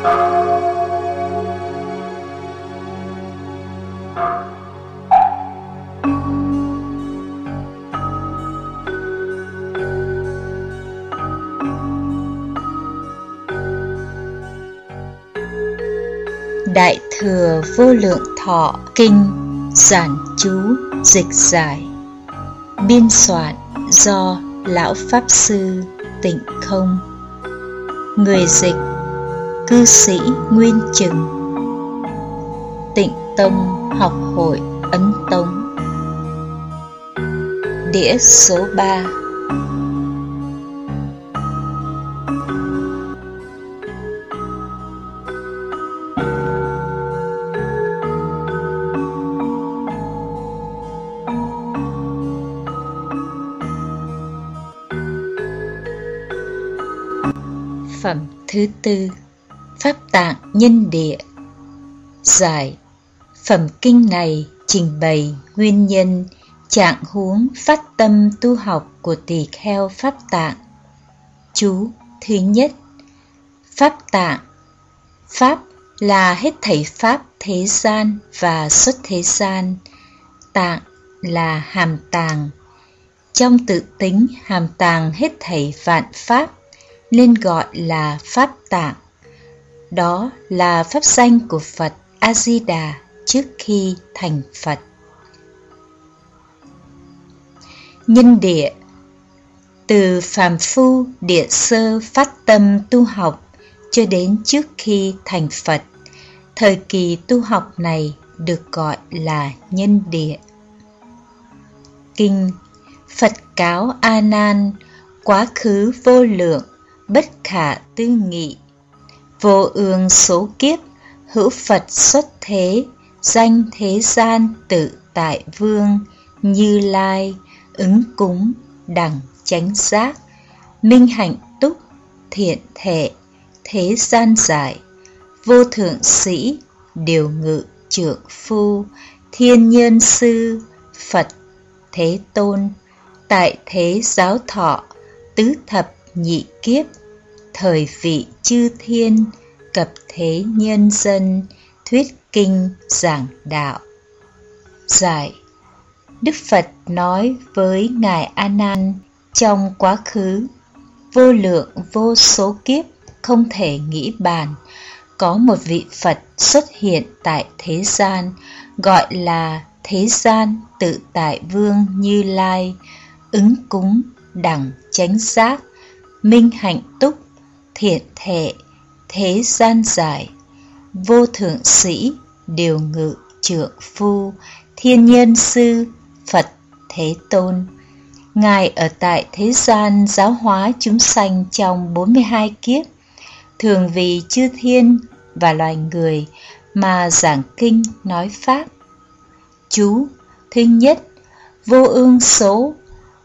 Đại Thừa Vô Lượng Thọ Kinh giản chú dịch giải, biên soạn do Lão Pháp Sư Tịnh Không, người dịch cư sĩ Nguyên Chừng, Tịnh Tông Học Hội Ấn Tống. Đĩa số 3. Phẩm thứ tư, Pháp Tạng Nhân Địa. Giải. Phẩm kinh này trình bày nguyên nhân, trạng huống phát tâm tu học của tỳ kheo Pháp Tạng. Chú thứ nhất. Pháp Tạng. Pháp là hết thảy pháp thế gian và xuất thế gian. Tạng là hàm tàng. Trong tự tính hàm tàng hết thảy vạn pháp, nên gọi là Pháp Tạng. Đó là pháp danh của Phật A-di-đà trước khi thành Phật. Nhân địa. Từ phàm phu địa sơ phát tâm tu học cho đến trước khi thành Phật, thời kỳ tu học này được gọi là nhân địa. Kinh. Phật cáo A Nan, quá khứ vô lượng, bất khả tư nghị, vô ương số kiếp, hữu Phật xuất thế, danh thế gian tự tại vương, Như Lai, ứng cúng, đẳng chánh giác, minh hạnh túc, thiện thệ, thế gian giải, vô thượng sĩ, điều ngự trượng phu, thiên nhân sư, Phật Thế Tôn, tại thế giáo thọ, tứ thập nhị kiếp, thời vị chư thiên, cập thế nhân dân, thuyết kinh giảng đạo. Giải. Đức Phật nói với Ngài A Nan, trong quá khứ vô lượng vô số kiếp không thể nghĩ bàn, có một vị Phật xuất hiện tại thế gian, gọi là thế gian tự tại vương Như Lai, ứng cúng, đẳng chánh giác, minh hạnh túc, thiện thệ, thế gian giải, vô thượng sĩ, điều ngự trượng phu, thiên nhân sư, Phật Thế Tôn. Ngài ở tại thế gian giáo hóa chúng sanh trong 42 kiếp, thường vì chư thiên và loài người mà giảng kinh nói pháp. Chú thứ nhất. Vô ương số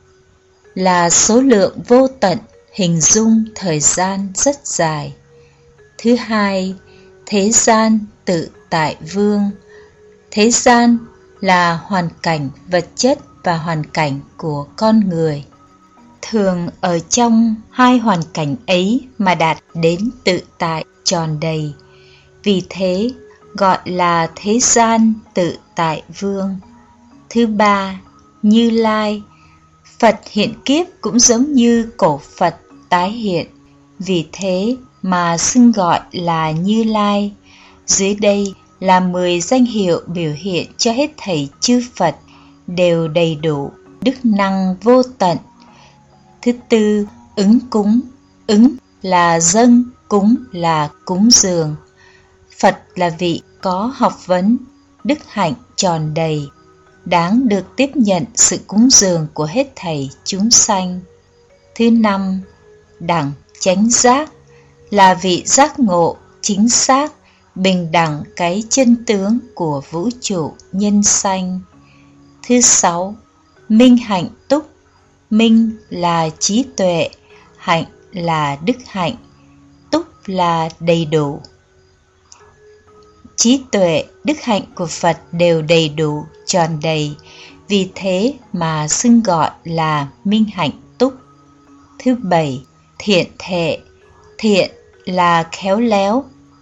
là số lượng vô tận, hình dung thời gian rất dài. Thứ hai. Thế gian tự tại vương. Thế gian là hoàn cảnh vật chất và hoàn cảnh của con người. Thường ở trong hai hoàn cảnh ấy mà đạt đến tự tại tròn đầy. Vì thế gọi là thế gian tự tại vương. Thứ ba. Như Lai. Phật hiện kiếp cũng giống như cổ Phật tái hiện, vì thế mà xưng gọi là Như Lai. Dưới đây là 10 danh hiệu biểu hiện cho hết thảy chư Phật đều đầy đủ, đức năng vô tận. Thứ tư. Ứng cúng. Ứng là dâng, cúng là cúng dường. Phật là vị có học vấn, đức hạnh tròn đầy, đáng được tiếp nhận sự cúng dường của hết thảy chúng sanh. Thứ năm. Đẳng chánh giác là vị giác ngộ chính xác, bình đẳng cái chân tướng của vũ trụ nhân sanh. Thứ sáu. Minh hạnh túc. Minh là trí tuệ, hạnh là đức hạnh, túc là đầy đủ. Trí tuệ, đức hạnh của Phật đều đầy đủ, tròn đầy, vì thế mà xưng gọi là minh hạnh túc. Thứ bảy. Thiện thệ. Thiện là khéo léo,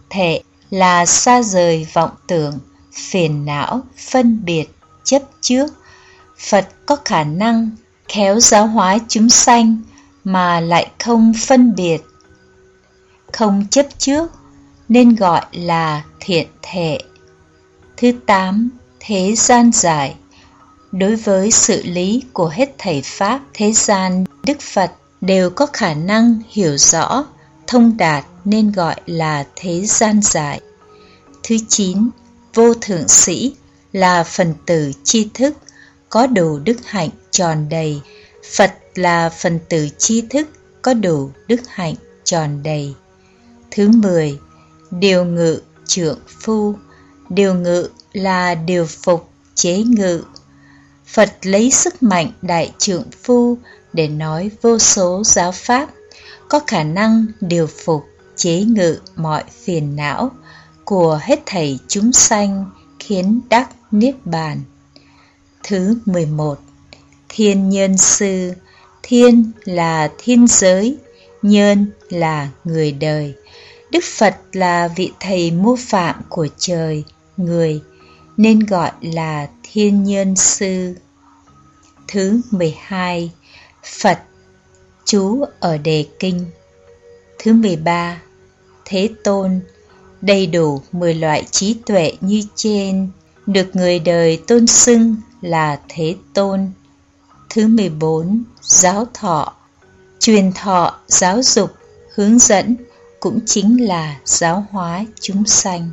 Thệ là xa rời vọng tưởng, phiền não, phân biệt, chấp trước. Phật có khả năng khéo giáo hóa chúng sanh mà lại không phân biệt, không chấp trước, nên gọi là thiện thệ. Thứ 8, thế gian giải. Đối với sự lý của hết thảy pháp thế gian, Đức Phật đều có khả năng hiểu rõ, thông đạt, nên gọi là thế gian giải. Thứ 9, vô thượng sĩ là phần tử tri thức, có đủ đức hạnh tròn đầy. Phật là phần tử tri thức, có đủ đức hạnh tròn đầy. Thứ 10, điều ngự trượng phu. Điều ngự là điều phục, chế ngự. Phật lấy sức mạnh đại trượng phu để nói vô số giáo pháp, có khả năng điều phục, chế ngự mọi phiền não của hết thảy chúng sanh, khiến đắc niết bàn. Thứ 11, thiên nhân sư. Thiên là thiên giới, nhân là người đời. Đức Phật là vị thầy mô phạm của trời, người, nên gọi là thiên nhân sư. Thứ 12, Phật trú ở đề kinh. Thứ 13, Thế Tôn. Đầy đủ 10 loại trí tuệ như trên, được người đời tôn xưng là Thế Tôn. Thứ 14, giáo thọ. Truyền thọ, giáo dục, hướng dẫn, cũng chính là giáo hóa chúng sanh.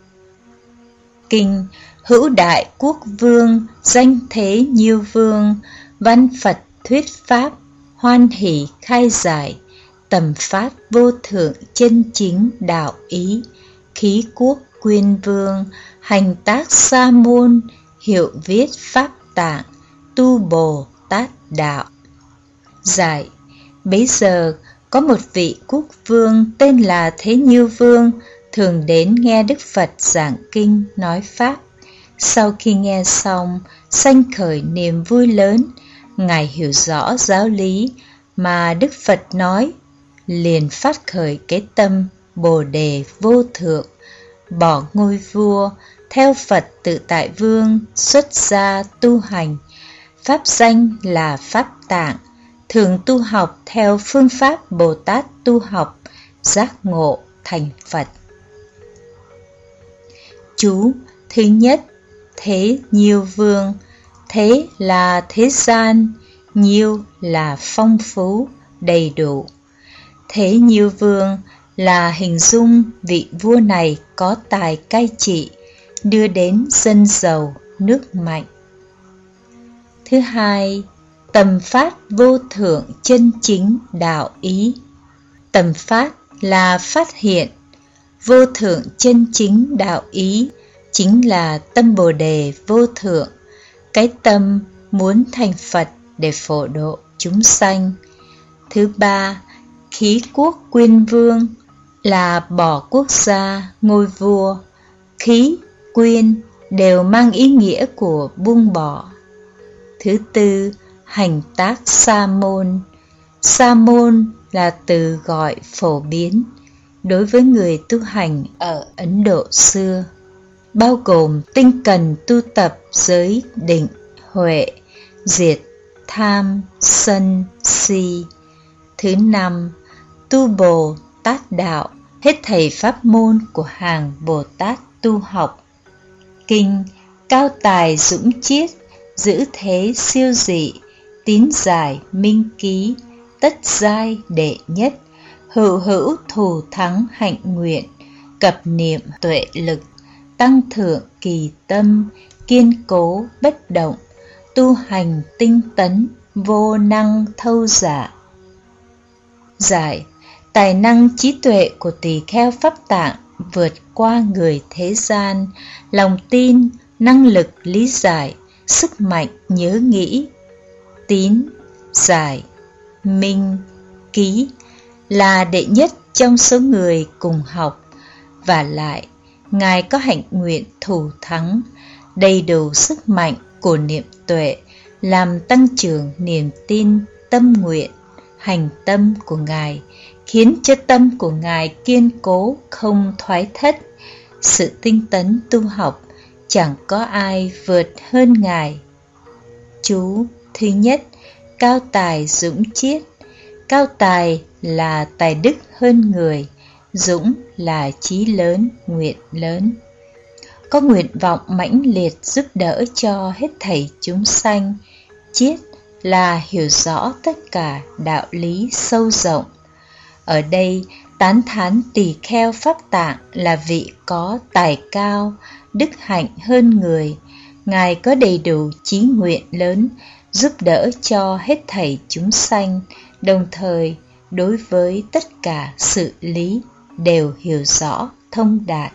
Kinh Hữu Đại Quốc Vương, danh thế nhiêu vương, văn Phật thuyết pháp, hoan hỷ khai giải, tầm phát vô thượng chân chính đạo ý, khí quốc quyên vương, hành tác sa môn, hiệu viết pháp tạng, tu Bồ Tát đạo. Giải: bấy giờ có một vị quốc vương tên là Thế Nhiêu Vương, thường đến nghe Đức Phật giảng kinh nói pháp. Sau khi nghe xong, sanh khởi niềm vui lớn. Ngài hiểu rõ giáo lý mà Đức Phật nói, liền phát khởi cái tâm Bồ Đề vô thượng, bỏ ngôi vua, theo Phật Tự Tại Vương, xuất gia tu hành. Pháp danh là Pháp Tạng, thường tu học theo phương pháp Bồ Tát tu học, giác ngộ thành Phật. Chú thứ nhất, Thế Nhiêu Vương. Thế là thế gian, nhiêu là phong phú, đầy đủ. Thế Nhiêu Vương là hình dung vị vua này có tài cai trị, đưa đến dân giàu, nước mạnh. Thứ hai, tầm phát vô thượng chân chính đạo ý. Tầm phát là phát hiện, vô thượng chân chính đạo ý chính là tâm Bồ Đề vô thượng, cái tâm muốn thành Phật để phổ độ chúng sanh. Thứ ba, khí quốc quyên vương là bỏ quốc gia, ngôi vua. Khí, quyên đều mang ý nghĩa của buông bỏ. Thứ tư, hành tác sa môn. Sa môn là từ gọi phổ biến đối với người tu hành ở Ấn Độ xưa, bao gồm tinh cần tu tập giới định, huệ, diệt tham, sân, si. Thứ năm, tu Bồ Tát đạo, hết thảy pháp môn của hàng Bồ Tát tu học. Kinh cao tài dũng chiết, giữ thế siêu dị, tín giải minh ký, tất giai đệ nhất, hữu hữu thù thắng hạnh nguyện, cập niệm tuệ lực, tăng thượng kỳ tâm, kiên cố bất động, tu hành tinh tấn, vô năng thâu giả. Giải: tài năng trí tuệ của tỳ kheo Pháp Tạng vượt qua người thế gian, lòng tin, năng lực lý giải, sức mạnh nhớ nghĩ. Tín, giải, minh, ký là đệ nhất trong số người cùng học, và lại Ngài có hạnh nguyện thù thắng, đầy đủ sức mạnh của niệm tuệ, làm tăng trưởng niềm tin, tâm nguyện, hành tâm của Ngài khiến cho tâm của Ngài kiên cố không thoái thất. Sự tinh tấn tu học chẳng có ai vượt hơn Ngài. Chú thứ nhất, cao tài dũng chiết. Cao tài là tài đức hơn người, dũng là chí lớn, nguyện lớn. Có nguyện vọng mãnh liệt giúp đỡ cho hết thảy chúng sanh. Chiết là hiểu rõ tất cả đạo lý sâu rộng. Ở đây tán thán tỳ kheo Pháp Tạng là vị có tài cao, đức hạnh hơn người. Ngài có đầy đủ chí nguyện lớn, giúp đỡ cho hết thảy chúng sanh, đồng thời đối với tất cả sự lý đều hiểu rõ thông đạt.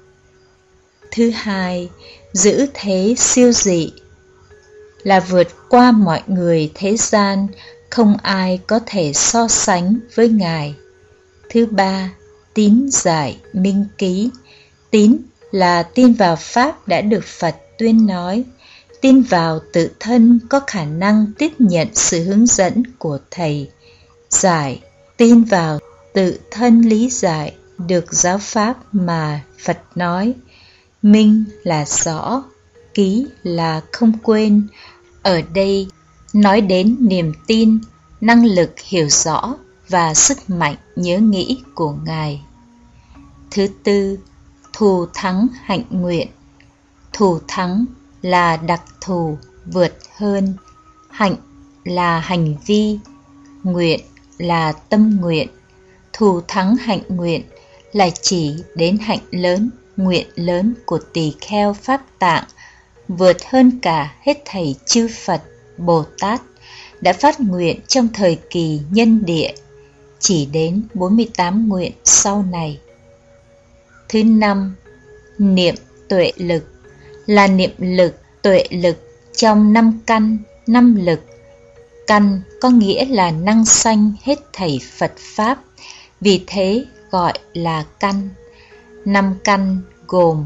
Thứ hai, giữ thế siêu dị là vượt qua mọi người thế gian, không ai có thể so sánh với Ngài. Thứ ba, tín giải minh ký. Tín là tin vào Pháp đã được Phật tuyên nói, tin vào tự thân có khả năng tiếp nhận sự hướng dẫn của Thầy. Giải, tin vào tự thân lý giải được giáo Pháp mà Phật nói. Minh là rõ, ký là không quên. Ở đây nói đến niềm tin, năng lực hiểu rõ và sức mạnh nhớ nghĩ của Ngài. Thứ tư, thù thắng hạnh nguyện. Thù thắng là đặc thù, vượt hơn. Hạnh là hành vi, nguyện là tâm nguyện. Thù thắng hạnh nguyện là chỉ đến hạnh lớn, nguyện lớn của tỳ kheo Pháp Tạng, vượt hơn cả hết thảy chư Phật, Bồ Tát đã phát nguyện trong thời kỳ nhân địa, chỉ đến 48 nguyện sau này. Thứ năm, niệm tuệ lực là niệm lực, tuệ lực trong 5 căn, 5 lực. Căn có nghĩa là năng sanh hết thảy Phật Pháp, vì thế gọi là căn. 5 căn gồm: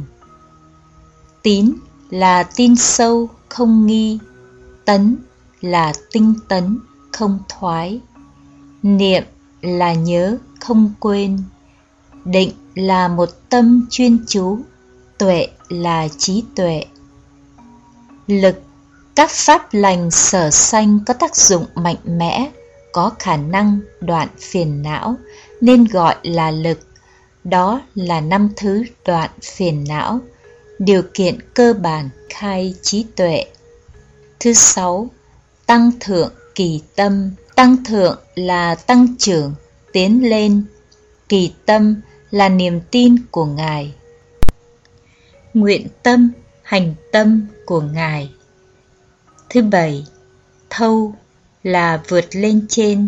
tín là tin sâu không nghi, tấn là tinh tấn không thoái, niệm là nhớ không quên, định là một tâm chuyên chú, tuệ là trí tuệ. Lực, các pháp lành sở sanh có tác dụng mạnh mẽ, có khả năng đoạn phiền não nên gọi là lực. Đó là 5 thứ đoạn phiền não, điều kiện cơ bản khai trí tuệ. Thứ sáu, tăng thượng kỳ tâm. Tăng thượng là tăng trưởng, tiến lên. Kỳ tâm là niềm tin của Ngài. Nguyện tâm, hành tâm của Ngài. Thứ bảy, thâu là vượt lên trên.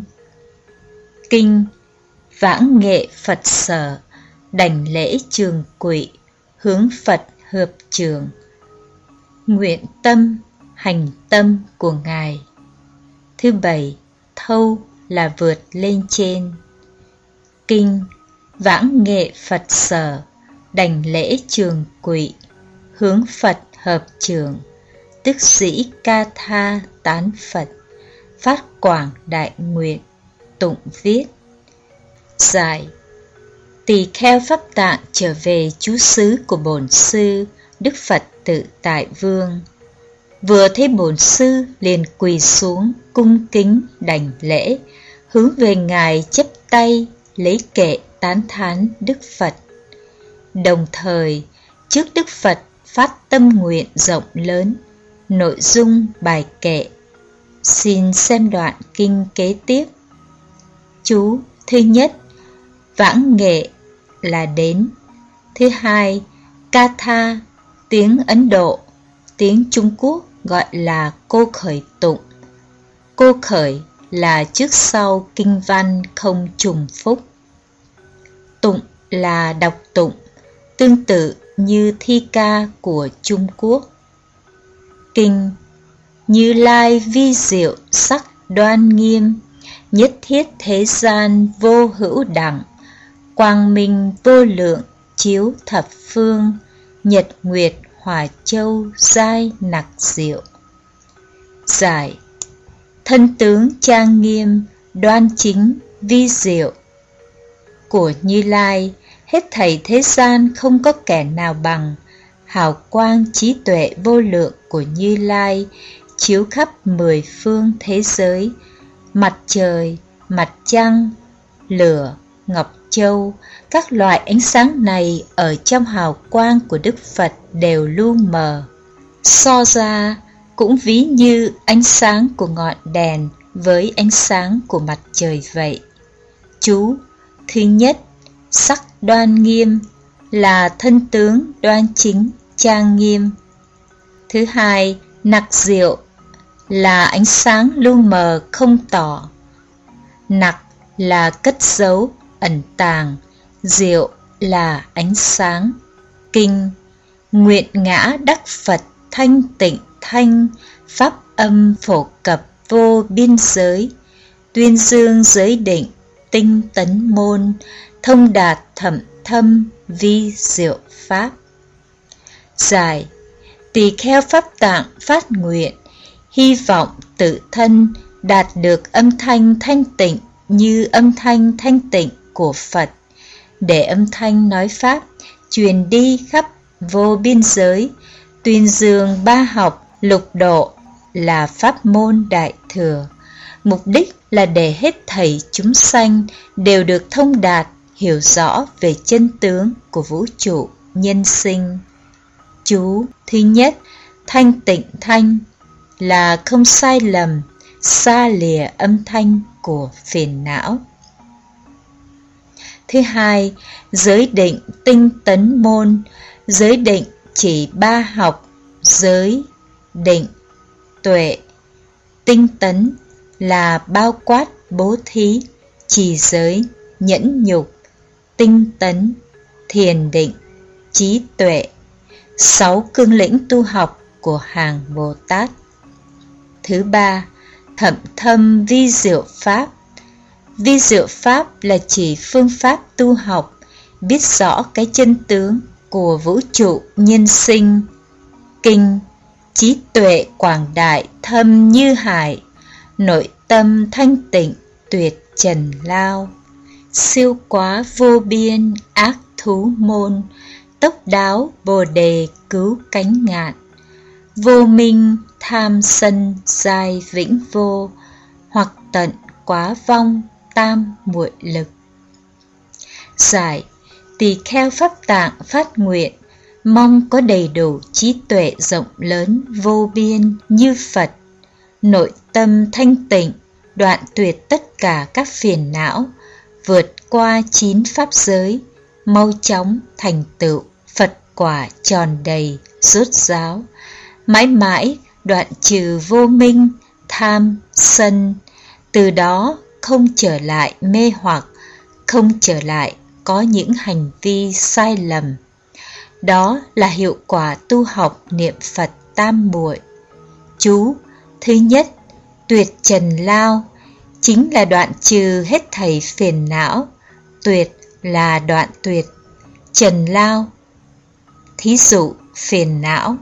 Kinh, vãng nghệ Phật sở, đảnh lễ trường quỵ, hướng Phật hợp trường. Nguyện tâm, hành tâm của Ngài. Thứ bảy, thâu là vượt lên trên. Kinh, vãng nghệ Phật sở, đảnh lễ trường quỵ, hướng Phật hợp trường. Tức sĩ ca tha tán Phật, phát quảng đại nguyện, tụng viết. Giải, tỳ kheo Pháp Tạng trở về trú xứ của bổn sư Đức Phật Tự Tại Vương. Vừa thấy bổn sư liền quỳ xuống cung kính đảnh lễ, hướng về Ngài chắp tay lấy kệ tán thán Đức Phật. Đồng thời trước Đức Phật phát tâm nguyện rộng lớn. Nội dung bài kệ. Xin xem đoạn kinh kế tiếp. Chú thứ nhất, vãng nghệ là đến. Thứ hai, Katha, tiếng Ấn Độ, tiếng Trung Quốc gọi là cô khởi tụng. Cô khởi là trước sau kinh văn không trùng phúc. Tụng là đọc tụng, tương tự như thi ca của Trung Quốc. Kinh, Như Lai vi diệu sắc đoan nghiêm, nhất thiết thế gian vô hữu đẳng, quang minh vô lượng chiếu thập phương, nhật nguyệt hỏa châu giai nặc diệu. Giải, thân tướng trang nghiêm, đoan chính, vi diệu của Như Lai. Hết thảy thế gian không có kẻ nào bằng. Hào quang trí tuệ vô lượng của Như Lai chiếu khắp 10 phương thế giới, mặt trời, mặt trăng, lửa, ngọc châu. Các loại ánh sáng này ở trong hào quang của Đức Phật đều lu mờ. So ra cũng ví như ánh sáng của ngọn đèn với ánh sáng của mặt trời vậy. Chú thứ nhất, sắc đoan nghiêm là thân tướng đoan chính trang nghiêm. Thứ hai, nặc diệu là ánh sáng lu mờ không tỏ. Nặc là cất giấu, ẩn tàng, diệu là ánh sáng. Kinh, nguyện ngã đắc Phật thanh tịnh thanh, pháp âm phổ cập vô biên giới, tuyên dương giới định, tinh tấn môn, thông đạt thậm thâm vi diệu pháp. Giải, tỳ kheo Pháp Tạng phát nguyện, hy vọng tự thân đạt được âm thanh thanh tịnh như âm thanh thanh tịnh của Phật, để âm thanh nói Pháp truyền đi khắp vô biên giới, tuyên dương ba học lục độ là pháp môn đại thừa. Mục đích là để hết thảy chúng sanh đều được thông đạt, hiểu rõ về chân tướng của vũ trụ nhân sinh. Chú thứ nhất, thanh tịnh thanh là không sai lầm, xa lìa âm thanh của phiền não. Thứ hai, giới định tinh tấn môn. Giới định chỉ ba học: giới, định, tuệ. Tinh tấn là bao quát bố thí, trì giới, nhẫn nhục, tinh tấn, thiền định, trí tuệ. 6 cương lĩnh tu học của hàng Bồ Tát. Thứ ba, thậm thâm vi diệu pháp. Vi diệu pháp là chỉ phương pháp tu học, biết rõ cái chân tướng của vũ trụ nhân sinh. Kinh, trí tuệ quảng đại thâm như hải, nội tâm thanh tịnh tuyệt trần lao. Siêu quá vô biên ác thú môn, tốc đáo bồ đề cứu cánh ngạn. Vô minh tham sân giai vĩnh vô, hoặc tận quá vong tam muội lực. Giải, tỳ kheo Pháp Tạng phát nguyện, mong có đầy đủ trí tuệ rộng lớn vô biên như Phật, nội tâm thanh tịnh, đoạn tuyệt tất cả các phiền não, vượt qua 9 pháp giới, mau chóng thành tựu Phật quả tròn đầy, rốt ráo, mãi mãi đoạn trừ vô minh, tham, sân, từ đó không trở lại mê hoặc, không trở lại có những hành vi sai lầm. Đó là hiệu quả tu học niệm Phật tam muội. Chú thứ nhất, tuyệt trần lao, chính là đoạn trừ hết thảy phiền não. Tuyệt là đoạn tuyệt, trần lao, thí dụ phiền não.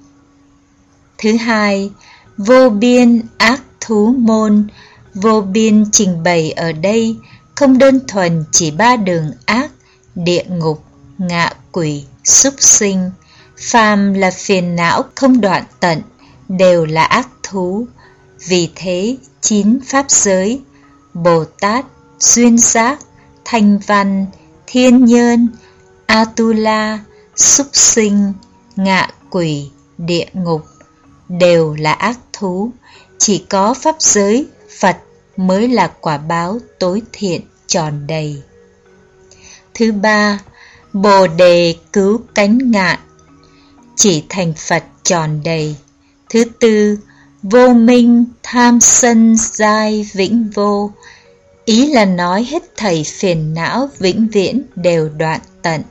Thứ hai, vô biên ác thú môn. Vô biên trình bày ở đây không đơn thuần chỉ 3 đường ác: địa ngục, ngạ quỷ, súc sinh. Phàm là phiền não không đoạn tận đều là ác thú. Vì thế 9 pháp giới: Bồ Tát, duyên giác, thanh văn, thiên nhơn, Atula, súc sinh, ngạ quỷ, địa ngục đều là ác thú. Chỉ có pháp giới Phật mới là quả báo tối thiện tròn đầy. Thứ ba, Bồ đề cứu cánh ngạn, chỉ thành Phật tròn đầy. Thứ tư, vô minh tham sân giai vĩnh vô, ý là nói hết thảy phiền não vĩnh viễn đều đoạn tận.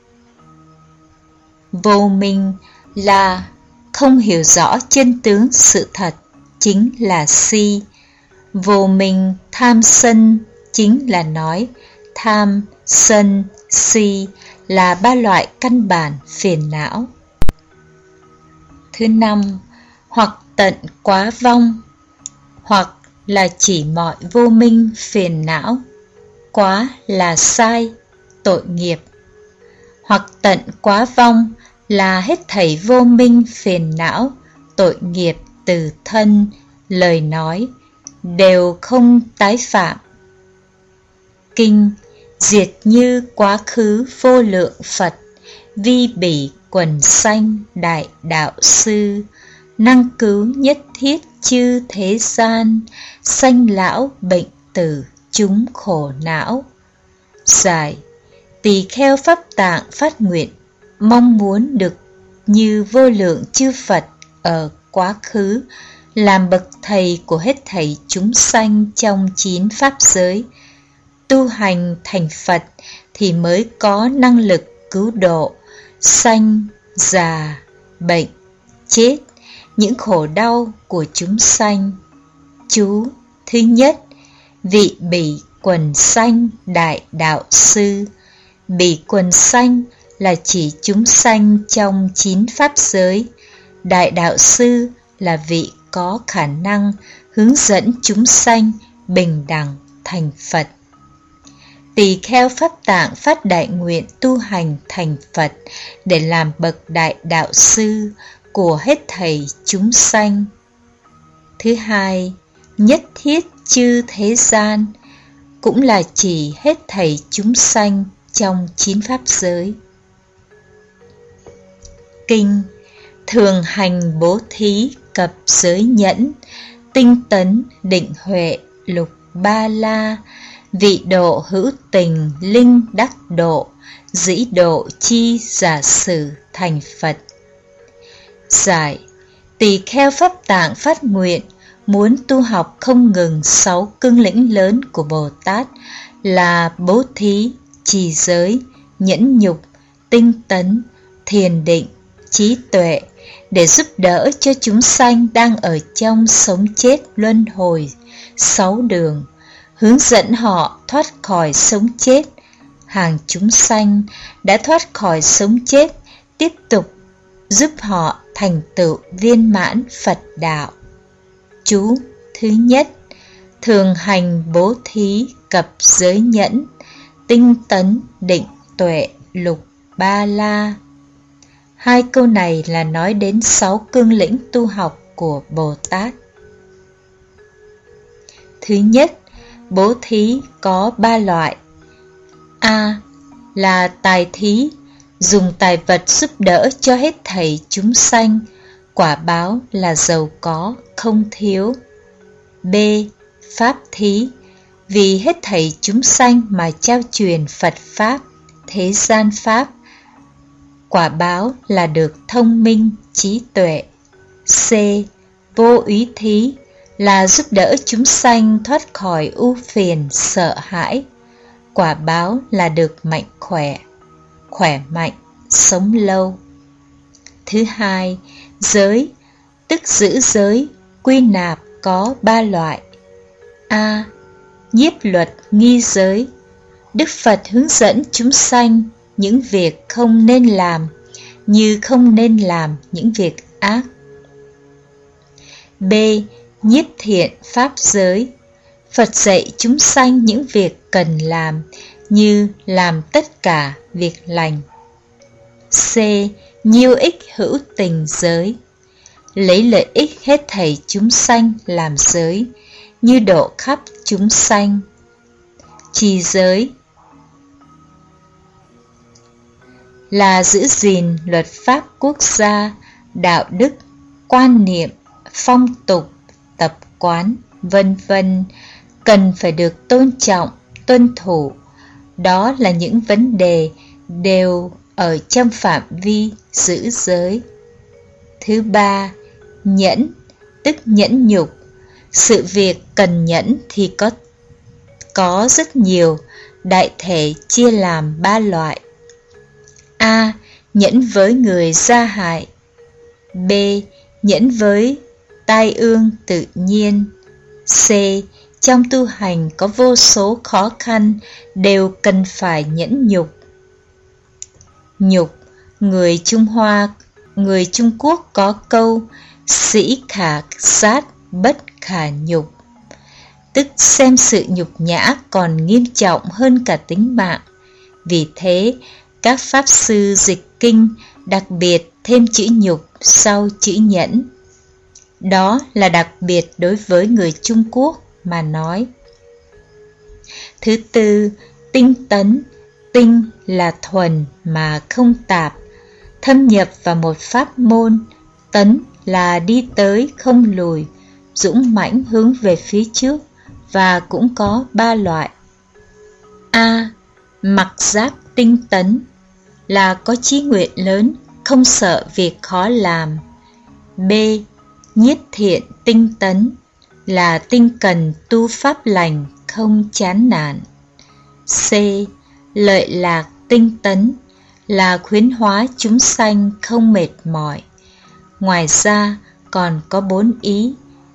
Vô minh là không hiểu rõ chân tướng sự thật, chính là si. Vô minh tham sân chính là nói tham, sân, si là 3 loại căn bản phiền não. Thứ năm, hoặc tận quá vong. Hoặc là chỉ mọi vô minh phiền não, quá là sai, tội nghiệp. Hoặc tận quá vong là hết thảy vô minh phiền não, tội nghiệp từ thân, lời nói, đều không tái phạm. Kinh diệt như quá khứ vô lượng Phật, vi bỉ quần sanh đại đạo sư, năng cứu nhất thiết chư thế gian, sanh lão bệnh tử chúng khổ não. Giải: tỳ kheo Pháp Tạng phát nguyện mong muốn được như vô lượng chư Phật ở quá khứ, làm bậc thầy của hết thảy chúng sanh trong 9 pháp giới. Tu hành thành Phật thì mới có năng lực cứu độ sanh, già, bệnh, chết, những khổ đau của chúng sanh. Chú thứ nhất: vị bỉ quần sanh đại đạo sư. Bỉ quần sanh là chỉ chúng sanh trong 9 pháp giới. Đại đạo sư là vị có khả năng hướng dẫn chúng sanh bình đẳng thành Phật. Tỳ kheo Pháp Tạng phát đại nguyện tu hành thành Phật để làm bậc đại đạo sư của hết thảy chúng sanh. Thứ hai: nhất thiết chư thế gian, cũng là chỉ hết thảy chúng sanh trong 9 pháp giới. Kinh thường hành bố thí cập giới nhẫn, tinh tấn định huệ lục ba la, vị độ hữu tình linh đắc độ, dĩ độ chi giả sử thành Phật. Giải: tỳ kheo Pháp Tạng phát nguyện muốn tu học không ngừng 6 cương lĩnh lớn của Bồ Tát là bố thí, trì giới, nhẫn nhục, tinh tấn, thiền định, trí tuệ, để giúp đỡ cho chúng sanh đang ở trong sống chết luân hồi 6 đường, hướng dẫn họ thoát khỏi sống chết. Hàng chúng sanh đã thoát khỏi sống chết, tiếp tục giúp họ thành tựu viên mãn Phật đạo. Chú thứ nhất: thường hành bố thí cập giới nhẫn, tinh tấn định tuệ lục ba la. Hai câu này là nói đến 6 cương lĩnh tu học của Bồ Tát. Thứ nhất, bố thí có 3 loại. A là tài thí, dùng tài vật giúp đỡ cho hết thảy chúng sanh, quả báo là giàu có, không thiếu. B. Pháp thí, vì hết thảy chúng sanh mà trao truyền Phật Pháp, thế gian Pháp, quả báo là được thông minh, trí tuệ. C. Vô úy thí, là giúp đỡ chúng sanh thoát khỏi ưu phiền, sợ hãi, quả báo là được mạnh khỏe, khỏe mạnh, sống lâu. Thứ hai, giới, tức giữ giới, quy nạp có 3 loại. A. Nhiếp luật nghi giới, Đức Phật hướng dẫn chúng sanh những việc không nên làm, như không nên làm những việc ác. B. Nhiếp thiện pháp giới, Phật dạy chúng sanh những việc cần làm, như làm tất cả việc lành. C. Nhiêu ích hữu tình giới, lấy lợi ích hết thảy chúng sanh làm giới, như độ khắp chúng sanh. Trì giới là giữ gìn luật pháp quốc gia, đạo đức, quan niệm, phong tục, tập quán, vân vân, cần phải được tôn trọng, tuân thủ. Đó là những vấn đề đều ở trong phạm vi giữ giới. Thứ ba, nhẫn, tức nhẫn nhục. Sự việc cần nhẫn thì có rất nhiều, đại thể chia làm 3 loại. A. Nhẫn với người gia hại. B. Nhẫn với tai ương tự nhiên. C. Trong tu hành có vô số khó khăn, đều cần phải nhẫn nhục. Nhục, người Trung Quốc có câu sĩ khả sát bất khả nhục. tức xem sự nhục nhã còn nghiêm trọng hơn cả tính mạng. Vì thế, các pháp sư dịch kinh đặc biệt thêm chữ nhục sau chữ nhẫn. Đó là đặc biệt đối với người Trung Quốc mà nói. Thứ tư, tinh tấn. Tinh là thuần mà không tạp, thâm nhập vào một pháp môn. Tấn là đi tới không lùi, dũng mãnh hướng về phía trước, và cũng có 3 loại. A. Mặc giáp tinh tấn là có chí nguyện lớn, không sợ việc khó làm. B. Nhiết thiện tinh tấn là tinh cần tu pháp lành, không chán nản. C. Lợi lạc tinh tấn là khuyến hóa chúng sanh không mệt mỏi. Ngoài ra còn có 4 ý.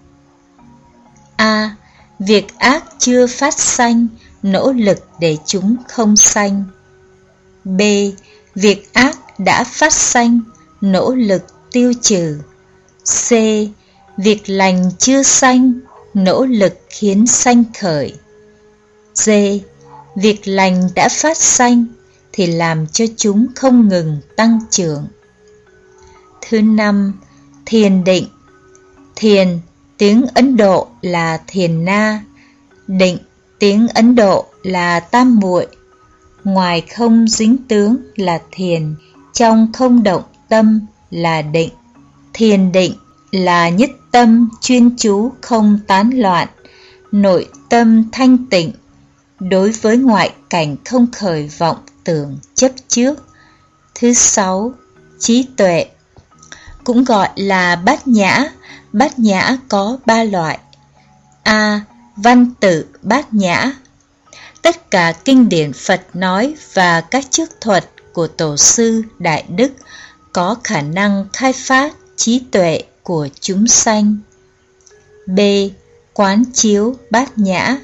A. Việc ác chưa phát sanh, nỗ lực để chúng không sanh. B. Việc ác đã phát sanh, nỗ lực tiêu trừ. C. Việc lành chưa sanh, nỗ lực khiến sanh khởi. D. Việc lành đã phát sanh thì làm cho chúng không ngừng tăng trưởng. Thứ năm, thiền định. Thiền tiếng Ấn Độ là thiền na, định tiếng Ấn Độ là tam muội. Ngoài không dính tướng là thiền, trong không động tâm là định. Thiền định là nhất tâm chuyên chú không tán loạn, nội tâm thanh tịnh, đối với ngoại cảnh không khởi vọng tưởng chấp trước. Thứ sáu, trí tuệ. Cũng gọi là bát nhã. Bát nhã có 3 loại. A. Văn tự bát nhã. Tất cả kinh điển Phật nói và các chức thuật của tổ sư đại đức có khả năng khai phát trí tuệ của chúng sanh. B. Quán chiếu bát nhã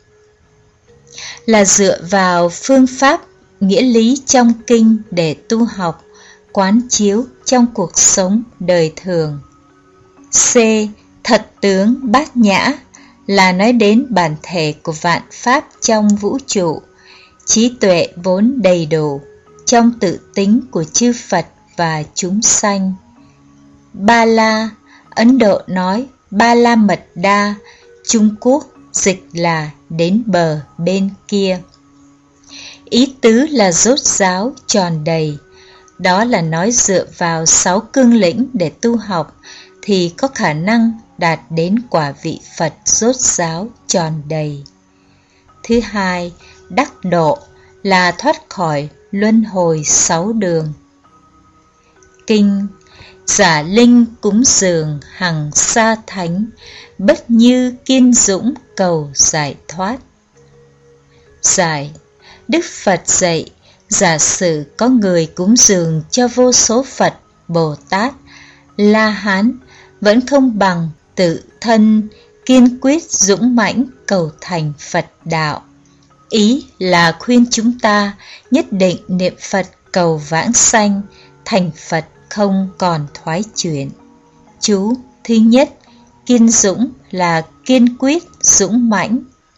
là dựa vào phương pháp nghĩa lý trong kinh để tu học, quán chiếu trong cuộc sống đời thường. C. Thật tướng bát nhã là nói đến bản thể của vạn pháp trong vũ trụ, trí tuệ vốn đầy đủ trong tự tính của chư Phật và chúng sanh. Ba la, Ấn Độ nói Ba la mật đa, Trung Quốc dịch là đến bờ bên kia. Ý tứ là rốt ráo, tròn đầy. Đó là nói dựa vào 6 cương lĩnh để tu học thì có khả năng đạt đến quả vị Phật rốt ráo, tròn đầy. Thứ hai, đắc độ là thoát khỏi luân hồi 6 đường. Kinh. Giả linh cúng dường hằng sa thánh, bất như kiên dũng cầu giải thoát. Giải. Đức Phật dạy, giả sử có người cúng dường cho vô số Phật, Bồ Tát, La Hán vẫn không bằng tự thân kiên quyết dũng mãnh cầu thành Phật đạo. Ý là khuyên chúng ta nhất định niệm Phật cầu vãng sanh, thành Phật không còn thoái chuyển. Chú thứ nhất, kiên dũng là kiên quyết dũng mãnh.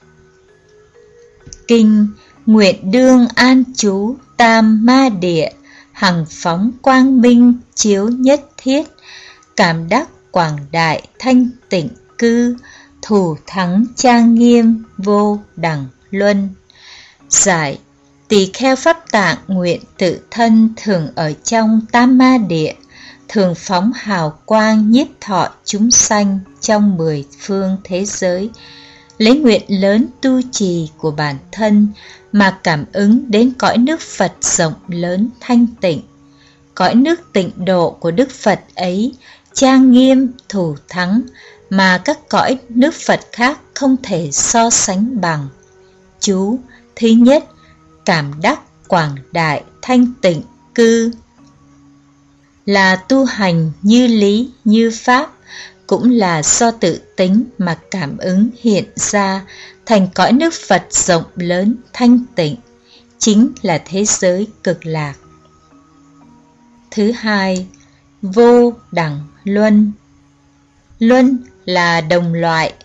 Kinh. Nguyện đương an trú tam ma địa, hằng phóng quang minh chiếu nhất thiết, cảm đắc quảng đại thanh tịnh cư, thủ thắng trang nghiêm vô đẳng luân. Giải. Tỳ kheo Pháp Tạng nguyện tự thân thường ở trong tam ma địa, thường phóng hào quang nhiếp thọ chúng sanh trong 10 phương thế giới, lấy nguyện lớn tu trì của bản thân mà cảm ứng đến cõi nước Phật rộng lớn thanh tịnh. Cõi nước tịnh độ của Đức Phật ấy trang nghiêm thủ thắng mà các cõi nước Phật khác không thể so sánh bằng. Chú thứ nhất, cảm đắc quảng đại thanh tịnh cư là tu hành như lý như pháp, cũng là do tự tính mà cảm ứng hiện ra thành cõi nước Phật rộng lớn thanh tịnh, chính là thế giới cực lạc. Thứ hai, vô đẳng luân. Luân là đồng loại,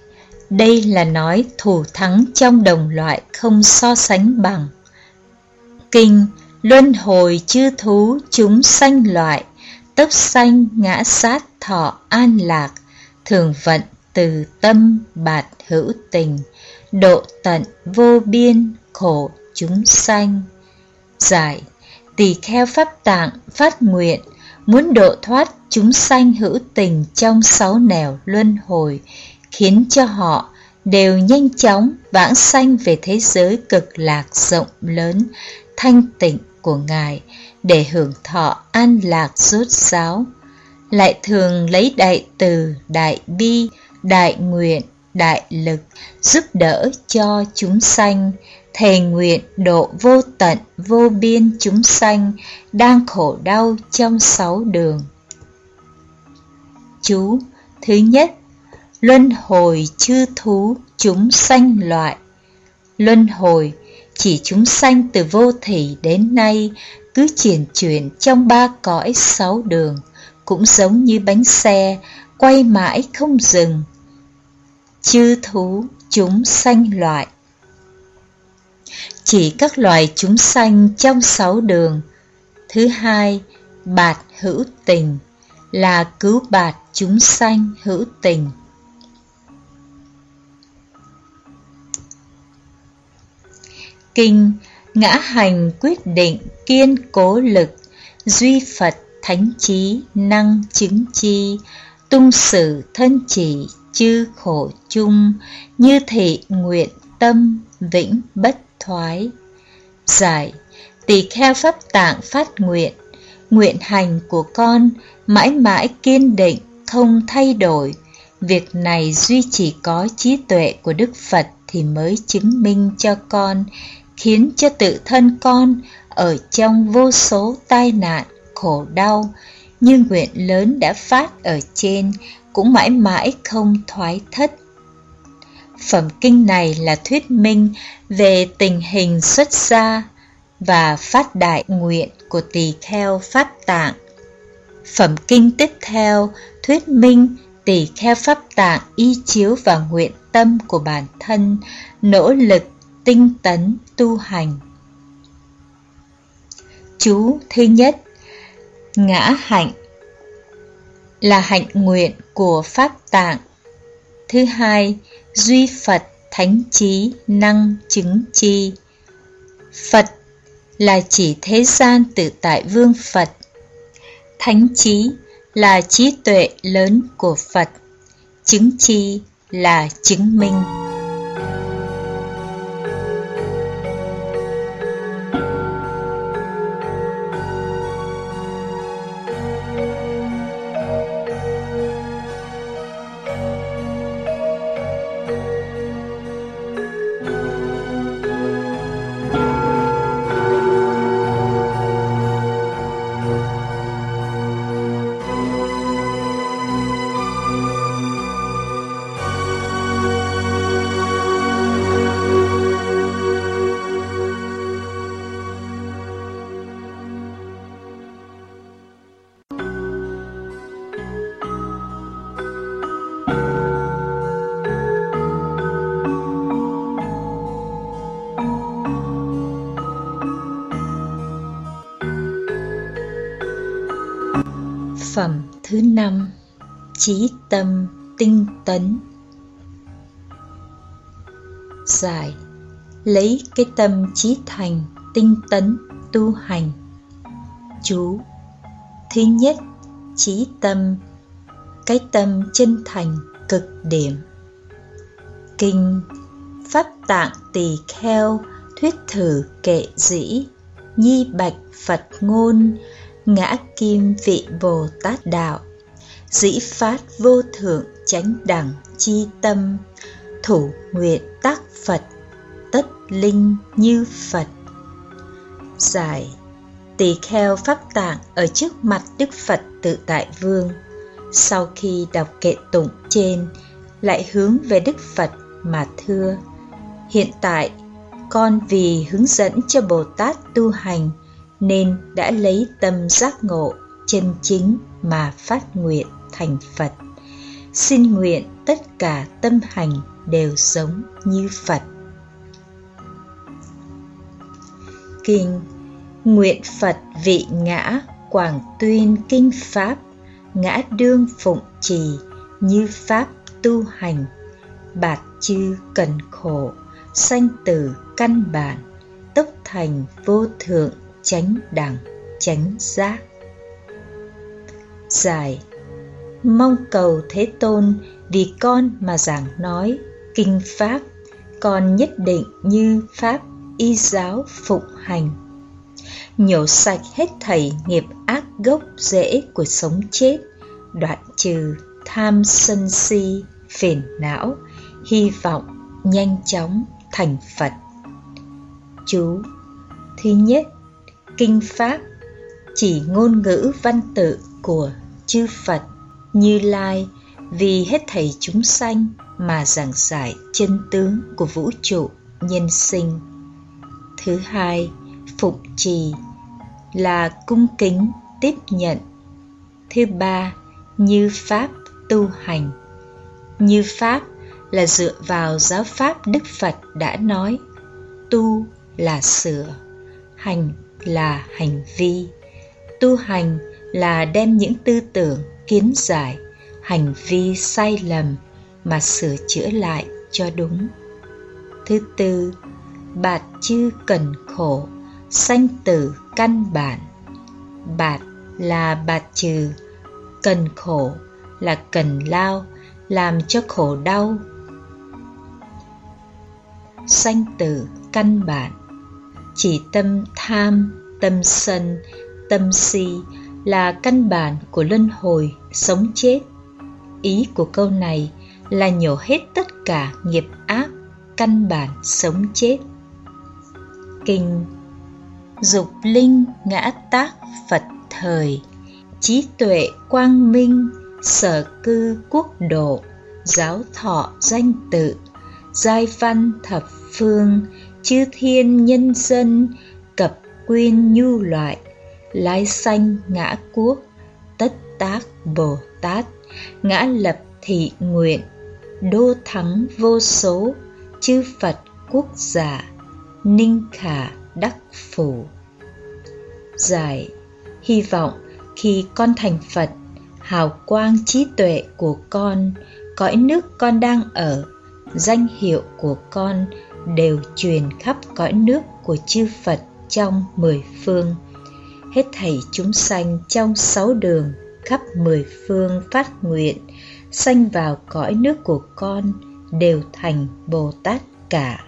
Đây là nói thù thắng trong đồng loại không so sánh bằng. Kinh luân hồi chư thú chúng sanh loại, tốc sanh ngã sát thọ an lạc, thường vận từ tâm bạt hữu tình, độ tận vô biên khổ chúng sanh. Giải: tỳ kheo Pháp Tạng phát nguyện muốn độ thoát chúng sanh hữu tình trong 6 nẻo luân hồi, khiến cho họ đều nhanh chóng vãng sanh về thế giới cực lạc rộng lớn, thanh tịnh của Ngài, để hưởng thọ an lạc rốt ráo. Lại thường lấy đại từ, đại bi, đại nguyện, đại lực giúp đỡ cho chúng sanh, thề nguyện độ vô tận vô biên chúng sanh đang khổ đau trong 6 đường. Chú thứ nhất: luân hồi chư thú chúng sanh loại. Luân hồi chỉ chúng sanh từ vô thỉ đến nay cứ chuyển chuyển trong 3 cõi 6 đường, cũng giống như bánh xe quay mãi không dừng. Chư thú chúng sanh loại chỉ các loài chúng sanh trong 6 đường. Thứ hai, bạt hữu tình là cứu bạt chúng sanh hữu tình. Kinh ngã hành quyết định kiên cố lực, duy Phật thánh trí năng chứng chi, tung sử thân chỉ chư khổ chung, như thị nguyện tâm vĩnh bất thoái. Giải: tỳ kheo Pháp Tạng phát nguyện, nguyện hành của con mãi mãi kiên định không thay đổi. Việc này duy chỉ có trí tuệ của Đức Phật thì mới chứng minh cho con, khiến cho tự thân con ở trong vô số tai nạn khổ đau như nguyện lớn đã phát ở trên cũng mãi mãi không thoái thất. Phẩm kinh này là thuyết minh về tình hình xuất gia và phát đại nguyện của tỳ kheo Pháp Tạng. Phẩm kinh tiếp theo thuyết minh tỳ kheo Pháp Tạng y chiếu vào nguyện tâm của bản thân, nỗ lực tinh tấn tu hành. Chú thứ nhất: ngã hạnh là hạnh nguyện của Pháp Tạng. Thứ hai, duy Phật thánh trí năng chứng chi. Phật là chỉ thế gian tự tại vương Phật. Thánh trí là trí tuệ lớn của Phật. Chứng chi là chứng minh. Phẩm thứ 5: chí tâm tinh tấn. Giải: lấy cái tâm chí thành tinh tấn tu hành. Chú: thứ nhất, chí tâm, cái tâm chân thành cực điểm. Kinh Pháp Tạng Tỳ Kheo thuyết thử kệ dĩ, nhi bạch Phật ngôn, ngã kim vị Bồ Tát đạo, dĩ phát vô thượng chánh đẳng chi tâm, thủ nguyện tác Phật, tất linh như Phật. Giải: tỳ kheo Pháp Tạng ở trước mặt Đức Phật Tự Tại Vương, sau khi đọc kệ tụng trên lại hướng về Đức Phật mà thưa: hiện tại con vì hướng dẫn cho Bồ Tát tu hành nên đã lấy tâm giác ngộ chân chính mà phát nguyện thành Phật. Xin nguyện tất cả tâm hành đều giống như Phật. Kinh Nguyện Phật vị ngã quảng tuyên kinh pháp, ngã đương phụng trì như pháp tu hành, bạt chư cần khổ, sanh tử căn bản, tốc thành vô thượng chánh đẳng chánh giác. Giải: mong cầu Thế Tôn vì con mà giảng nói kinh pháp, con nhất định như pháp y giáo phụng hành, nhổ sạch hết thảy nghiệp ác gốc rễ của sống chết, đoạn trừ tham sân si phiền não, hy vọng nhanh chóng thành Phật. Chú: thứ nhất, kinh pháp chỉ ngôn ngữ văn tự của chư Phật Như Lai vì hết thảy chúng sanh mà giảng giải chân tướng của vũ trụ nhân sinh. Thứ hai, phụng trì là cung kính tiếp nhận. Thứ ba, như pháp tu hành. Như pháp là dựa vào giáo pháp Đức Phật đã nói, tu là sửa, hành là hành vi. Tu hành là đem những tư tưởng, kiến giải, hành vi sai lầm mà sửa chữa lại cho đúng. Thứ tư, bạt chư cần khổ, sanh tử căn bản. Bạt là bạt trừ, cần khổ là cần lao, làm cho khổ đau. Sanh tử căn bản chỉ tâm tham, tâm sân, tâm si là căn bản của luân hồi sống chết. Ý của câu này là nhổ hết tất cả nghiệp ác, căn bản sống chết. Kinh Dục linh ngã tác Phật thời, trí tuệ quang minh sở cư quốc độ, giáo thọ danh tự, giai văn thập phương, chư thiên nhân dân, cập quyên nhu loại, lái sanh ngã quốc, tất tác Bồ Tát, ngã lập thị nguyện, đô thắng vô số, chư Phật quốc giả, ninh khả đắc phủ. Giải: hy vọng khi con thành Phật, hào quang trí tuệ của con, cõi nước con đang ở, danh hiệu của con đều truyền khắp cõi nước của chư Phật trong 10 phương. Hết thảy chúng sanh trong 6 đường khắp 10 phương phát nguyện, sanh vào cõi nước của con đều thành Bồ Tát cả.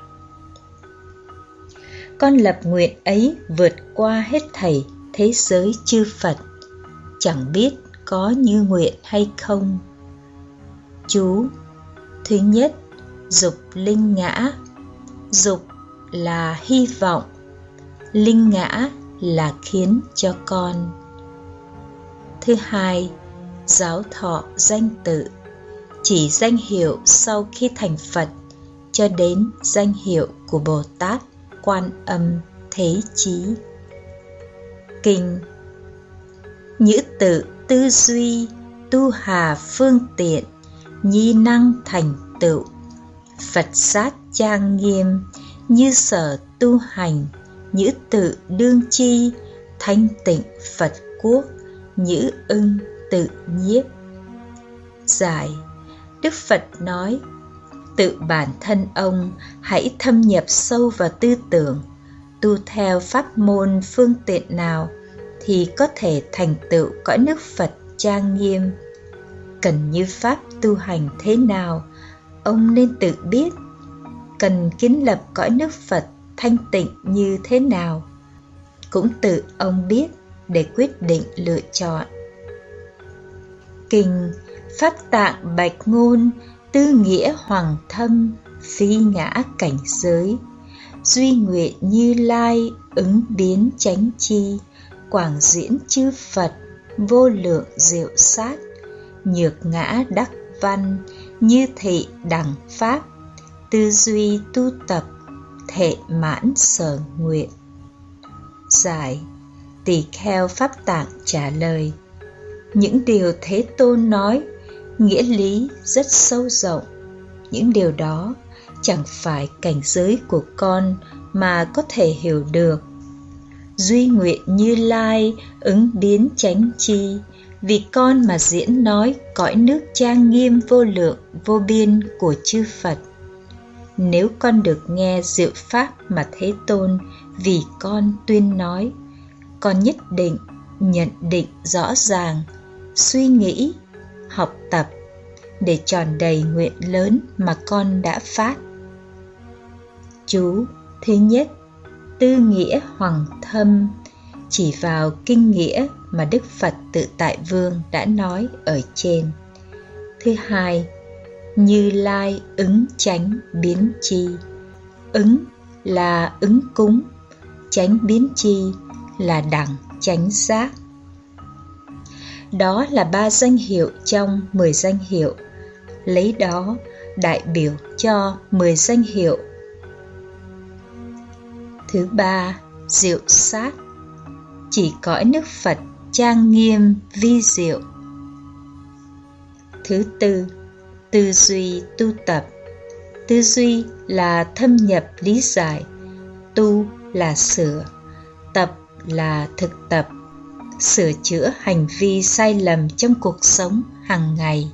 Con lập nguyện ấy vượt qua hết thảy thế giới chư Phật, chẳng biết có như nguyện hay không. Chú: thứ nhất, dục linh ngã. Dục là hy vọng, linh ngã là khiến cho con. Thứ hai, giáo thọ danh tự, chỉ danh hiệu sau khi thành Phật cho đến danh hiệu của Bồ Tát Quan Âm Thế Chí. Kinh Nhữ tự tư duy, tu hà phương tiện, nhi năng thành tựu, Phật sát trang nghiêm, như sở tu hành, nhữ tự đương chi, thanh tịnh Phật quốc, nhữ ưng tự nhiếp. Giải: Đức Phật nói, tự bản thân ông hãy thâm nhập sâu vào tư tưởng, tu theo pháp môn phương tiện nào thì có thể thành tựu cõi nước Phật trang nghiêm. Cần như pháp tu hành thế nào, ông nên tự biết. Cần kiến lập cõi nước Phật thanh tịnh như thế nào, cũng tự ông biết để quyết định lựa chọn. Kinh Pháp Tạng Bạch Ngôn, tư nghĩa hoàng thâm, phi ngã cảnh giới, duy nguyện Như Lai, ứng biến chánh chi, quảng diễn chư Phật, vô lượng diệu sát, nhược ngã đắc văn, như thị đẳng pháp, tư duy tu tập, thệ mãn sở nguyện. Giải: Tỳ Kheo Pháp Tạng trả lời, những điều Thế Tôn nói nghĩa lý rất sâu rộng, những điều đó chẳng phải cảnh giới của con mà có thể hiểu được. Duy nguyện Như Lai ứng biến chánh chi, vì con mà diễn nói cõi nước trang nghiêm vô lượng vô biên của chư Phật. Nếu con được nghe diệu pháp mà Thế Tôn vì con tuyên nói, con nhất định nhận định rõ ràng, suy nghĩ, học tập để tròn đầy nguyện lớn mà con đã phát. Chú thứ nhất, Tư Nghĩa Hoằng Thâm, chỉ vào kinh nghĩa mà Đức Phật Tự Tại Vương đã nói ở trên. Thứ hai, Như Lai ứng chánh biến chi. Ứng là ứng cúng, chánh biến chi là đẳng chánh giác. Đó là 3 danh hiệu trong 10 danh hiệu, lấy đó đại biểu cho 10 danh hiệu. Thứ ba, diệu sát, chỉ cõi nước Phật trang nghiêm vi diệu. Thứ tư, tư duy tu tập. Tư duy là thâm nhập lý giải, tu là sửa, tập là thực tập, sửa chữa hành vi sai lầm trong cuộc sống hàng ngày.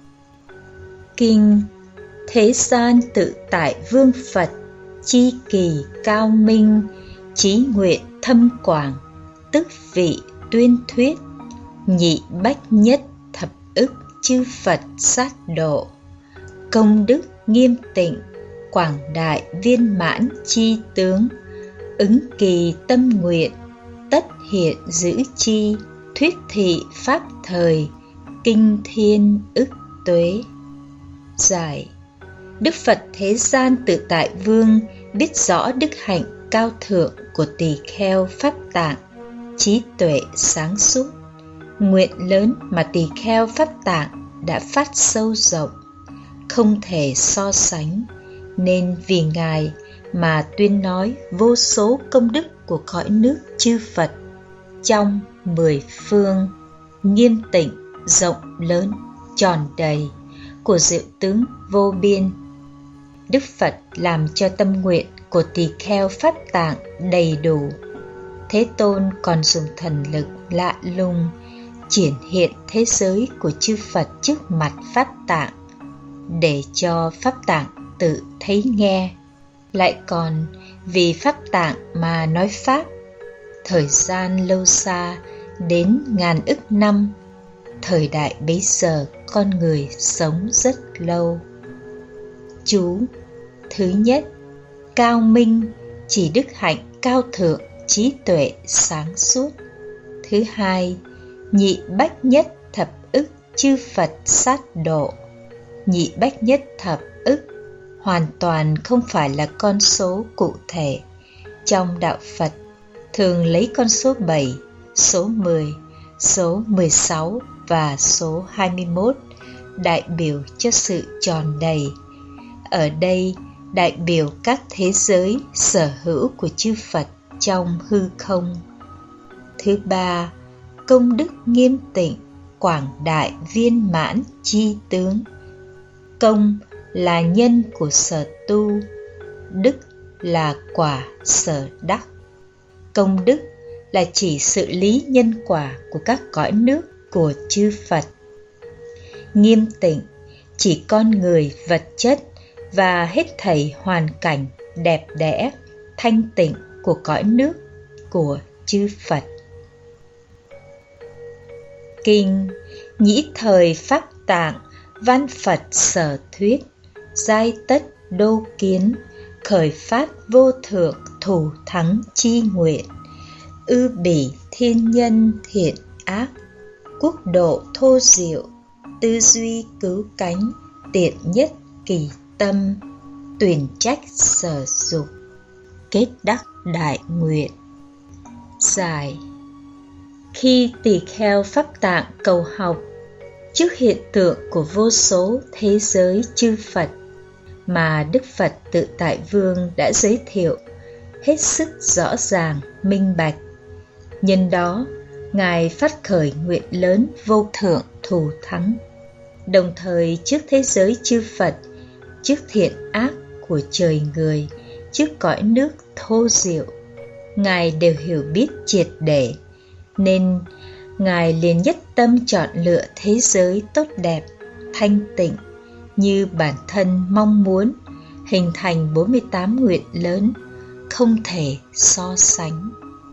Kinh Thế gian tự tại vương Phật, chi kỳ cao minh, chí nguyện thâm quảng, tức vị tuyên thuyết, nhị bách nhất thập ức chư Phật sát độ, công đức nghiêm tịnh, quảng đại viên mãn chi tướng, ứng kỳ tâm nguyện, tất hiện giữ chi, thuyết thị pháp thời, kinh thiên ức tuế. Giải: Đức Phật Thế gian Tự Tại Vương biết rõ đức hạnh cao thượng của tỳ kheo Pháp Tạng, trí tuệ sáng suốt, nguyện lớn mà tỳ kheo Pháp Tạng đã phát sâu rộng, không thể so sánh, nên vì Ngài mà tuyên nói vô số công đức của cõi nước chư Phật trong 10 phương, nghiêm tịnh, rộng lớn, tròn đầy, của diệu tướng vô biên. Đức Phật làm cho tâm nguyện của tỳ kheo Pháp Tạng đầy đủ. Thế Tôn còn dùng thần lực lạ lùng triển hiện thế giới của chư Phật trước mặt Pháp Tạng, để cho Pháp Tạng tự thấy nghe. Lại còn vì Pháp Tạng mà nói Pháp, thời gian lâu xa đến ngàn ức năm. Thời đại bấy giờ con người sống rất lâu. Chú thứ nhất, cao minh, chỉ đức hạnh cao thượng, trí tuệ sáng suốt. Thứ hai, nhị bách nhất thập ức chư Phật sát độ. Nhị bách nhất thập ức hoàn toàn không phải là con số cụ thể. Trong đạo Phật thường lấy con số 7, số 10, số 16 và số 21 đại biểu cho sự tròn đầy. Ở đây đại biểu các thế giới sở hữu của chư Phật trong hư không. Thứ ba, công đức nghiêm tịnh, quảng đại viên mãn chi tướng. Công là nhân của sở tu, đức là quả sở đắc. Công đức là chỉ sự lý nhân quả của các cõi nước của chư Phật. Nghiêm tịnh chỉ con người, vật chất và hết thảy hoàn cảnh đẹp đẽ, thanh tịnh của cõi nước của chư Phật. Kinh Nhĩ Thời Pháp Tạng Văn Phật Sở Thuyết, giai tất đô kiến, khởi phát vô thượng thủ thắng chi nguyện, ư bỉ thiên nhân thiện ác, quốc độ thô diệu, tư duy cứu cánh, tiện nhất kỳ tâm, tuyển trách sở dục, kết đắc đại nguyện. Giải: khi tỳ kheo Pháp Tạng cầu học trước hiện tượng của vô số thế giới chư Phật mà Đức Phật Tự Tại Vương đã giới thiệu hết sức rõ ràng, minh bạch, nhân đó Ngài phát khởi nguyện lớn vô thượng thù thắng. Đồng thời trước thế giới chư Phật trước thiện ác của trời người, trước cõi nước thô diệu, Ngài đều hiểu biết triệt để, nên Ngài liền nhất tâm chọn lựa thế giới tốt đẹp, thanh tịnh như bản thân mong muốn, hình thành 48 nguyện lớn, không thể so sánh.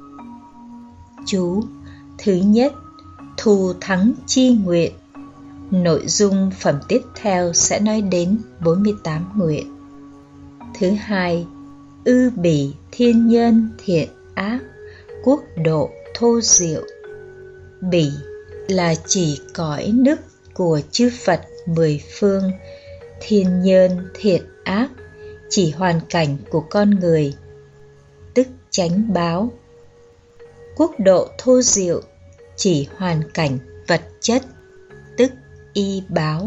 Chú thứ nhất, thù thắng chi nguyện. Nội dung phẩm tiếp theo sẽ nói đến 48 nguyện. Thứ hai, ư bỉ thiên nhân thiện ác, quốc độ thô diệu. Bỉ là chỉ cõi nước của chư Phật mười phương, thiên nhân thiện ác chỉ hoàn cảnh của con người, tức chánh báo. Quốc độ thô diệu chỉ hoàn cảnh vật chất, tức y báo.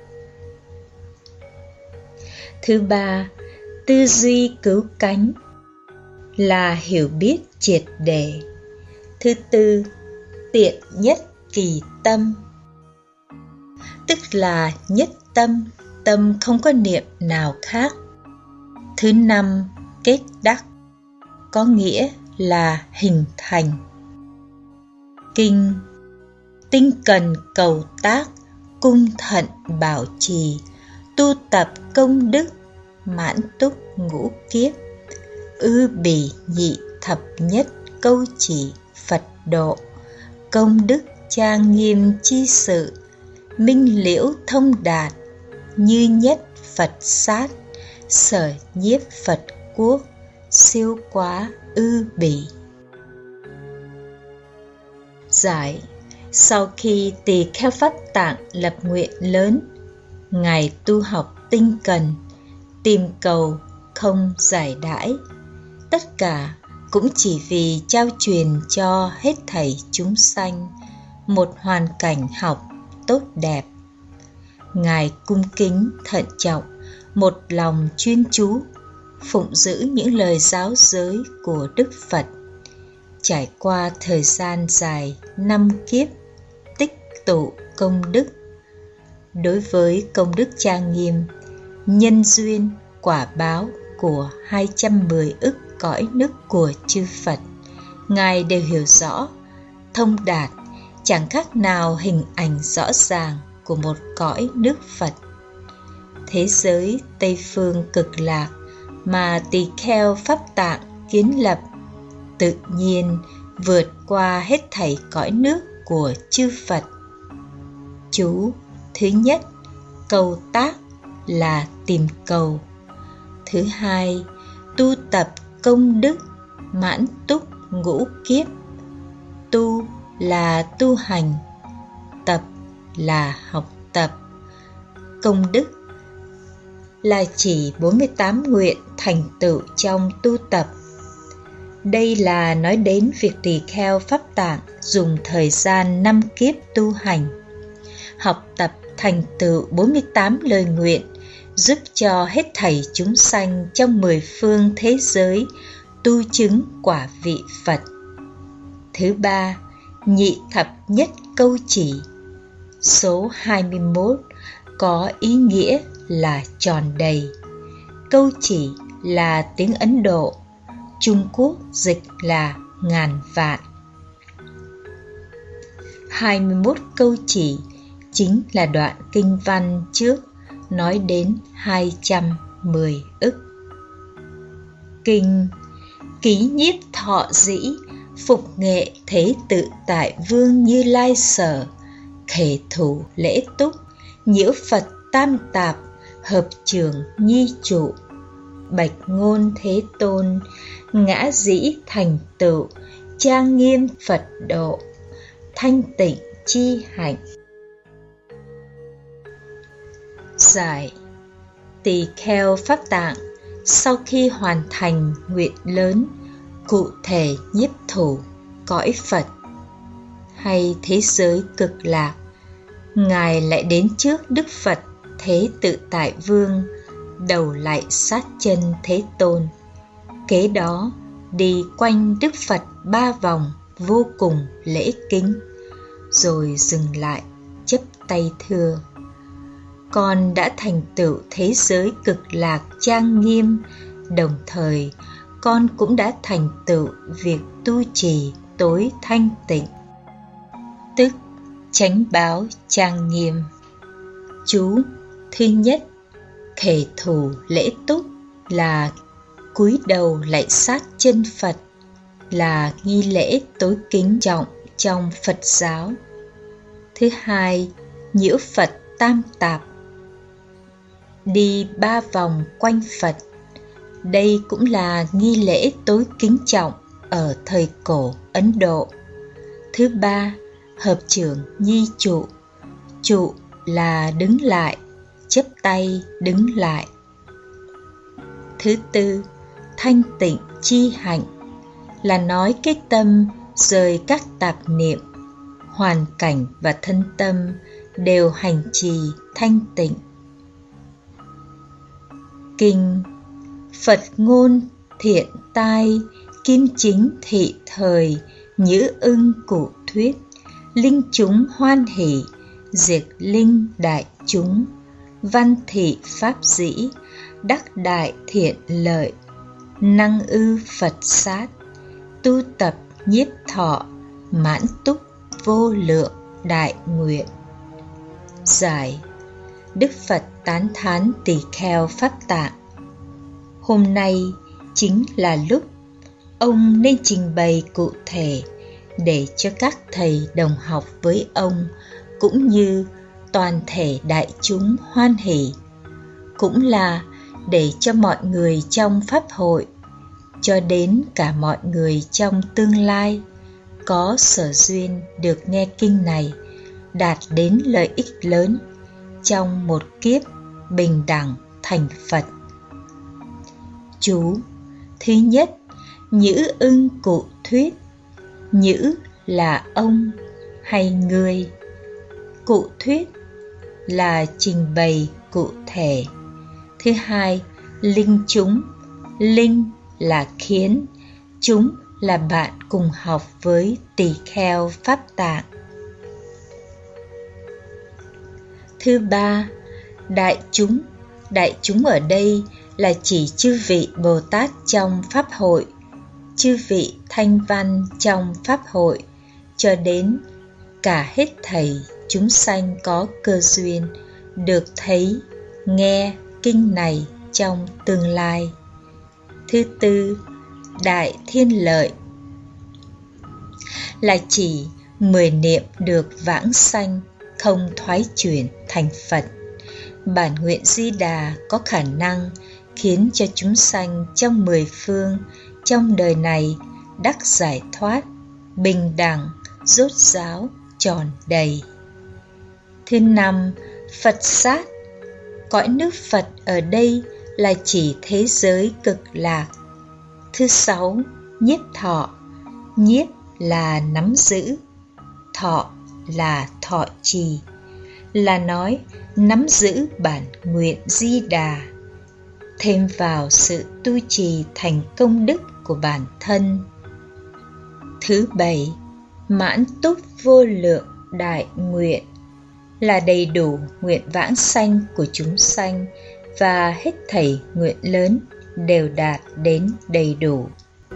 Thứ ba, tư duy cứu cánh là hiểu biết triệt để. Thứ tư, tiện nhất kỳ tâm, tức là nhất tâm, tâm không có niệm nào khác. Thứ năm, kết đắc, có nghĩa là hình thành. Kinh, tinh cần cầu tác, cung thận bảo trì, tu tập công đức, mãn túc ngũ kiếp, ư bỉ nhị thập nhất câu chỉ Phật độ, công đức trang nghiêm chi sự, minh liễu thông đạt, như nhất Phật sát, sở nhiếp Phật quốc, siêu quá ư bỉ. Giải: sau khi Tỳ Kheo Pháp Tạng lập nguyện lớn, Ngài tu học tinh cần, tìm cầu không giải đãi, tất cả cũng chỉ vì trao truyền cho hết thảy chúng sanh một hoàn cảnh học tốt đẹp. Ngài cung kính thận trọng, một lòng chuyên chú, phụng giữ những lời giáo giới của Đức Phật. Trải qua thời gian dài 5 kiếp, tích tụ công đức. Đối với công đức trang nghiêm, nhân duyên, quả báo của 210 ức cõi nước của chư Phật, Ngài đều hiểu rõ, thông đạt, chẳng khác nào hình ảnh rõ ràng của một cõi nước Phật. Thế giới Tây Phương Cực Lạc mà Tỳ Kheo Pháp Tạng kiến lập tự nhiên vượt qua hết thảy cõi nước của chư Phật. Chú thứ nhất, cầu tác là tìm cầu. Thứ hai, tu tập công đức, mãn túc ngũ kiếp. Tu là tu hành, tập là học tập. Công đức là chỉ 48 nguyện thành tựu trong tu tập. Đây là nói đến việc Tỳ Kheo Pháp Tạng dùng thời gian 5 kiếp tu hành, học tập thành tựu 48 lời nguyện, giúp cho hết thảy chúng sanh trong 10 phương thế giới tu chứng quả vị Phật. Thứ ba, nhị thập nhất câu chỉ. Số 21 có ý nghĩa là tròn đầy. Câu chỉ là tiếng Ấn Độ, Trung Quốc dịch là ngàn vạn. 21 câu chỉ chính là đoạn kinh văn trước nói đến 210 ức. Kinh Ký nhiếp thọ dĩ, phục nghệ thế tự tại vương Như Lai sở, khể thủ lễ túc, nhiễu Phật tam tạp, hợp trường nhi trụ, bạch ngôn thế tôn, ngã dĩ thành tựu, trang nghiêm Phật độ, thanh tịnh chi hạnh. Giải: Tỳ Kheo Pháp Tạng sau khi hoàn thành nguyện lớn, cụ thể nhiếp thủ cõi Phật hay thế giới Cực Lạc, Ngài lại đến trước Đức Phật Thế Tự Tại Vương, đầu lại sát chân Thế Tôn. Kế đó đi quanh Đức Phật 3 vòng vô cùng lễ kính, rồi dừng lại chắp tay thưa: con đã thành tựu thế giới cực lạc trang nghiêm, đồng thời con cũng đã thành tựu việc tu trì tối thanh tịnh, tức chánh báo trang nghiêm. Chú thứ nhất, khề thủ lễ túc là cúi đầu lạy sát chân Phật, là nghi lễ tối kính trọng trong Phật giáo. Thứ hai, nhiễu Phật tam tạp, đi 3 vòng quanh Phật. Đây cũng là nghi lễ tối kính trọng ở thời cổ Ấn Độ. Thứ ba, hợp trưởng nhi trụ. Trụ là đứng lại, chắp tay đứng lại. Thứ tư, thanh tịnh chi hạnh, là nói cái tâm rời các tạp niệm, hoàn cảnh và thân tâm đều hành trì thanh tịnh. Kinh: Phật ngôn thiện tai, kim chính thị thời, nhữ ưng cụ thuyết, linh chúng hoan hỷ, diệt linh đại chúng, văn thị pháp dĩ, đắc đại thiện lợi, năng ư Phật sát, tu tập nhiếp thọ, mãn túc vô lượng đại nguyện. Giải: Đức Phật tán thán tỳ kheo Pháp Tạng. Hôm nay chính là lúc ông nên trình bày cụ thể để cho các thầy đồng học với ông cũng như toàn thể đại chúng hoan hỷ, cũng là để cho mọi người trong Pháp hội, cho đến cả mọi người trong tương lai có sở duyên được nghe kinh này đạt đến lợi ích lớn trong một kiếp bình đẳng thành Phật. Chú thứ nhất, nhữ ưng cụ thuyết. Nhữ là ông hay ngươi, cụ thuyết là trình bày cụ thể. Thứ hai, linh chúng. Linh là khiến, chúng là bạn cùng học với tỳ kheo Pháp Tạng. Thứ ba, đại chúng. Đại chúng ở đây là chỉ chư vị Bồ Tát trong Pháp hội, chư vị thanh văn trong Pháp hội, cho đến cả hết thảy chúng sanh có cơ duyên được thấy, nghe kinh này trong tương lai. Thứ tư, đại thiên lợi, là chỉ 10 niệm được vãng sanh, không thoái chuyển thành Phật. Bản nguyện Di Đà có khả năng khiến cho chúng sanh trong 10 phương trong đời này đắc giải thoát, bình đẳng, rốt ráo, tròn đầy. Thứ năm, Phật sát. Cõi nước Phật ở đây là chỉ thế giới cực lạc. Thứ sáu, nhiếp thọ. Nhiếp là nắm giữ, thọ là thọ trì, là nói nắm giữ bản nguyện Di Đà, thêm vào sự tu trì thành công đức của bản thân. Thứ bảy, mãn túc vô lượng đại nguyện, là đầy đủ nguyện vãng sanh của chúng sanh và hết thảy nguyện lớn đều đạt đến đầy đủ.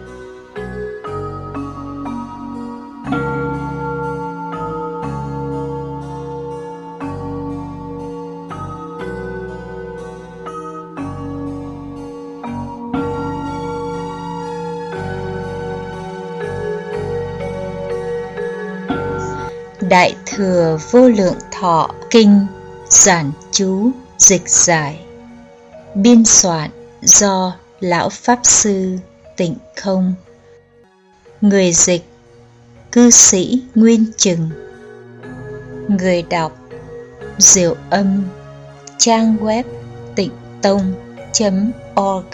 Đại thừa vô lượng thọ kinh, giản chú dịch giải, biên soạn do Lão Pháp Sư Tịnh Không. Người dịch cư sĩ Nguyên Chừng. Người đọc Diệu Âm. Trang web tịnh-tông.org.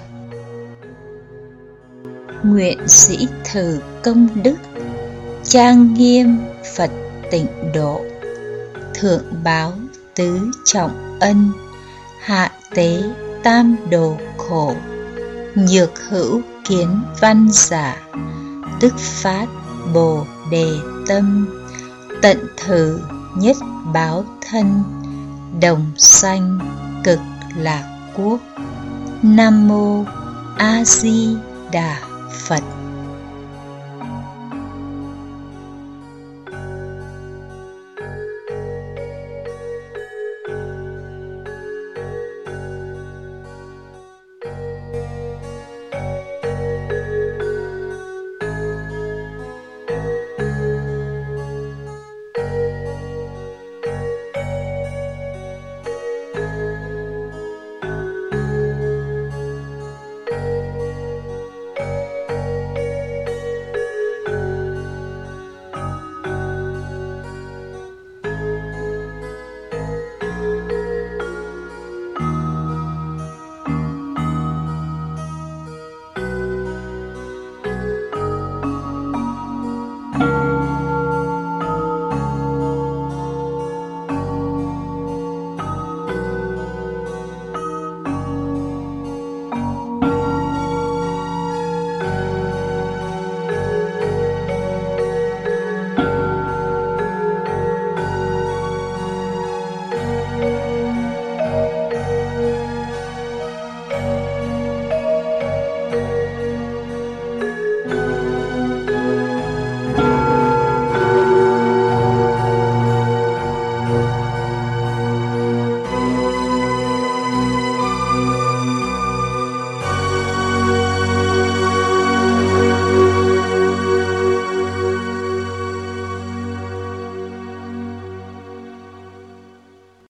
Nguyện sĩ thử công đức, trang nghiêm Phật tịnh độ, thượng báo tứ trọng ân, hạ tế tam đồ khổ, nhược hữu kiến văn giả, tức phát bồ đề tâm, tận thử nhất báo thân, đồng sanh cực lạc quốc. Nam mô A Di Đà Phật.